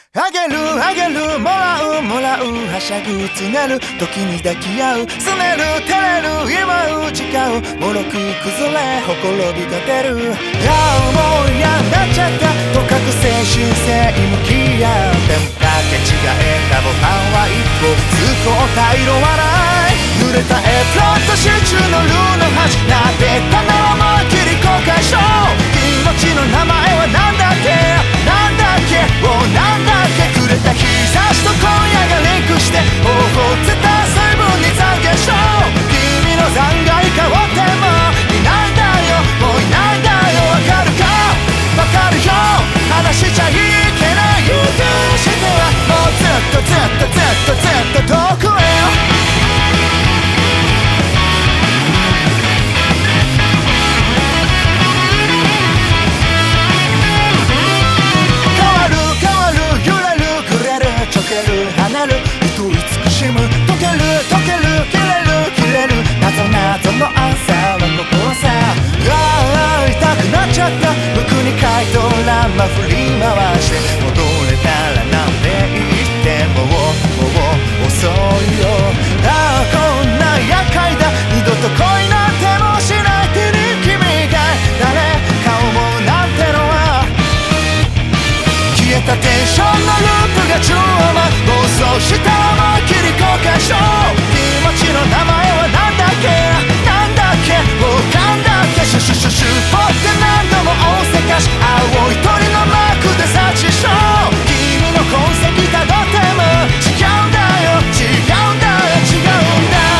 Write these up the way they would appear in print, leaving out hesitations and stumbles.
あげるあげるもらうもらうはしゃぐつねる時に抱き合うすねる照れる祝う誓うもろく崩れほころびが出るああもう嫌になっちゃったとかく精神性向き合うでもかけ違えたボタンは一個通行帯色はない濡れたエプロンとシチューのルーの端なでたなら思いっきり後悔しよう気持ちの名前はなんだっけなんだっけなんだっけくれた日差しと今夜がリンクして頬をつった水分に懺悔しよう君の残骸変わってもいないんだよもういないんだよわかるかわかるよ話しちゃいけない言うとしてはもうずっとずっとずっとずっと遠くへ跳ねる糸慈しむ溶ける溶ける切れる切れる謎謎のアンサーはここさああ痛くなっちゃった僕に回答欄間振り回して戻れたらなんて言ってもう遅いよああこんな厄介だ二度と恋なんてもしない手に君が誰か思うなんてのは消えたテンションのループが中和そうした思いっきり後悔しよう気持ちの名前はなんだっけなんだっけもうなんだっけシュシュシュシュポって何度も音声化し青い鳥のマークで察知しよう君の痕跡たどっても違うんだよ違うんだよ違うんだ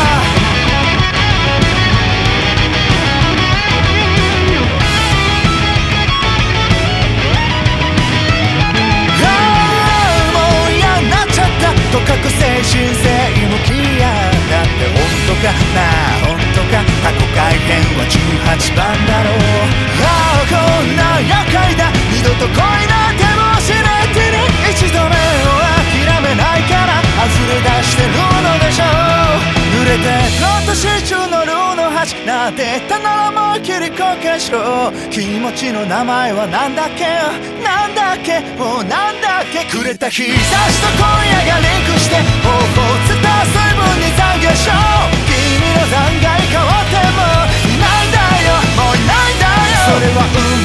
とかく精神性向き合うだって本当かなあ本当か過去改変は18番だろうああこんな厄介だ二度と恋なんてもしない手に一度目を諦めないから溢れ出してるのでしょう濡れてフロントシーチューのルーの端なんて言ったなら思いっきり後悔しろ気持ちの名前はなんだっけなんだっけもうなんだっけくれた日差しと今夜がリンクして頬をつった水分に懺悔しよう君の残骸変わってもいないんだよもういないんだよそれは